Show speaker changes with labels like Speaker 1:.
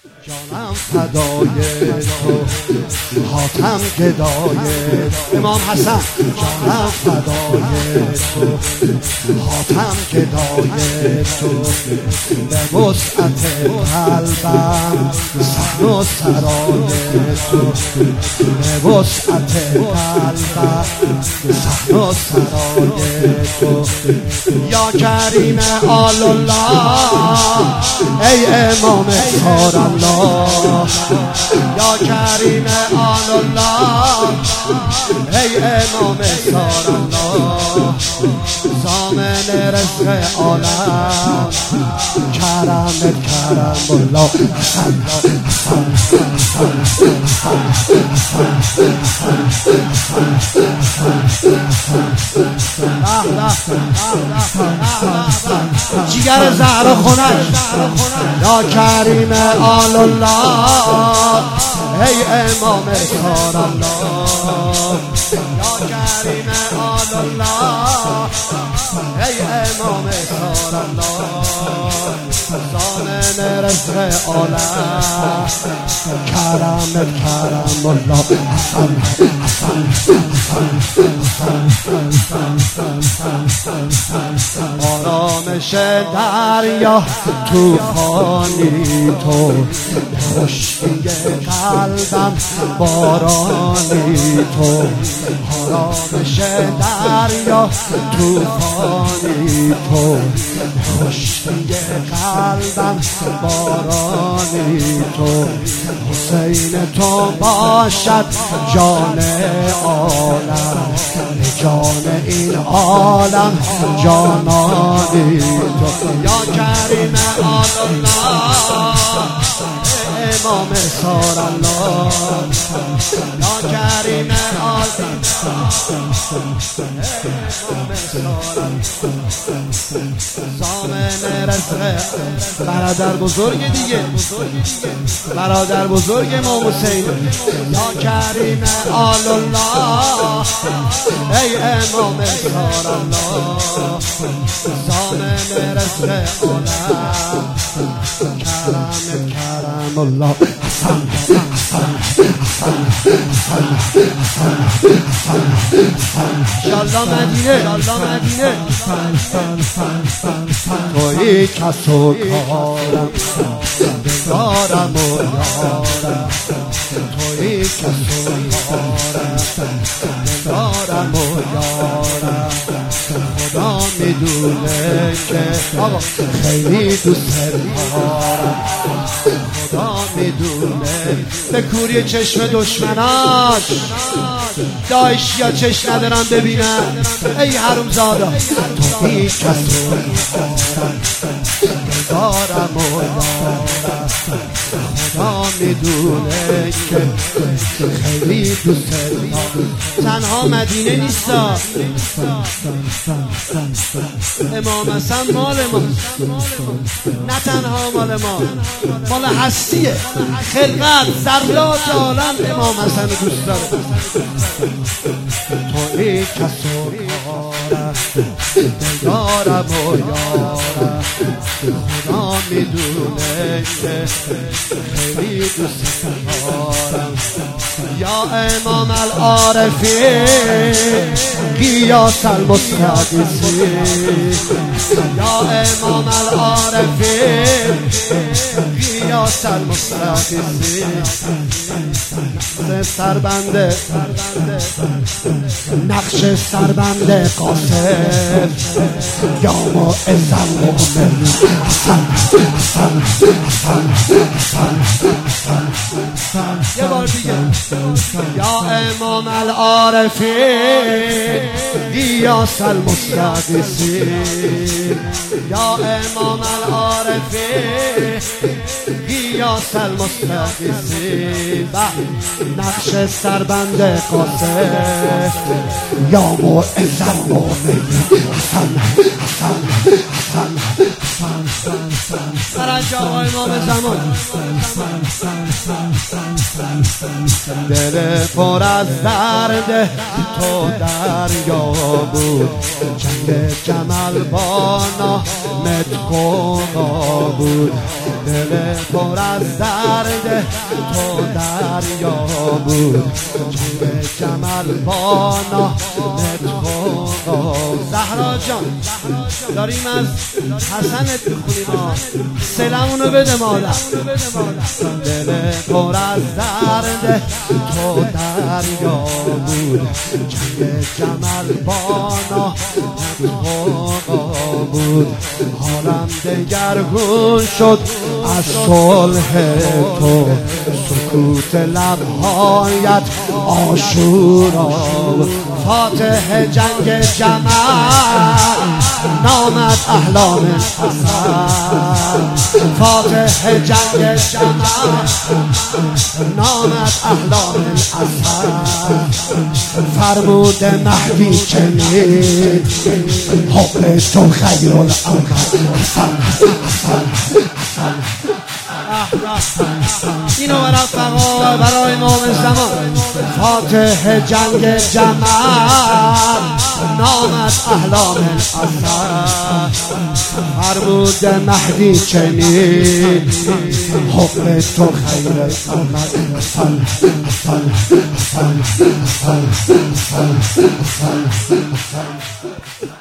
Speaker 1: جانم فدای تو، حاتم گدای امام حسن. جانم فدای تو، حاتم گدای تو، به وسعت قلبم صحن و سرای تو، به وسعت قلبم صحن و سرای تو. یا کریم آل الله ای امام سار الله، یا کریم آل الله ای امام سار الله. ضامن رزق عالم کرمت کرم الله. حسن جگر زهرا خونش. یا کریم آل الله ای امام سار الله، یا کریم آل الله ای امام سار الله. ضامن رزق عالم کرمت کرم الله. آرامش دریا توفانی تو، خشکی قلبم بارانی تو. آرامش دریا توفانی تو، خشکی قلبم بارانی تو. حسین تو باشد جان عالم، جان این عالم جانانی تو. یا کریم آل الله امام سار الله، یا کریم آل ضامن رزق. برادر بزرگ دیگه، برادر بزرگ امام حسین. یا کریم آل الله ای امام سار الله، ضامن رزق عالم کرم کرم الله. حسن یالله مدینه، یالله مدینه. تویی کس و کارم دارم و یارم، تویی کس و کارم دارم و یارم. خدا میدونه که آقا خیلی دوست دارم، خدا میدونه. به کوری چشم دشمناش داعش یا چشم ندارم ببینم. ای حرومزاده تو هیچ کس رو دارم و یارم، خدا میدونه که خیلی دوست دارم. تنها مدینه نیستا، امام حسن مال ما، نه تنها مال ما، مال هستیه، خلقت ذرات عالم امام حسن دوست داره. تو ای کس و کارم دارم و یارم، خدا میدونه که خیلی دوست دارم. یا امام العارفین قیاس المستقیسی، یا امام العارفین قیاس المستقیسی. سربنده نقش سربنده قاسم یا معز المؤمن. یه بار دیگه. یا امام العارفین قیاس المستقیسی، یا امام العارفین قیاس المستقیسی. نقش سربنده قاسم یا معز المؤمن. فرج آقا امام زمان. دل پر از درد تو دریا بود، جنگ جمل با نامت قوقا بود. دل پر از درد تو دریا بود، جنگ جمل با نامت قوقا. زهرا جان داریم از حسنت بخونیم، سلامونو بده مادر. دل پر از درد تو دریا بود، جنگ جمل با نامت قوقا بود. حالم دگرگون شد از صلح تو، سکوت لبهایت آشورا. فاتح جنگ جمل نامت احلام حسن، فاتح جنگ جمل نامت احلام حسن. فرمود مهدی چنین حب تو خیر الامر حسن حسن حسن. اینو برای امام زمان. فاتح جنگ جمل نامت احلام حسن. فرمود مهدی چنین حب تو خیر الامر حسن حسن حسن حسن حسن حسن حسن.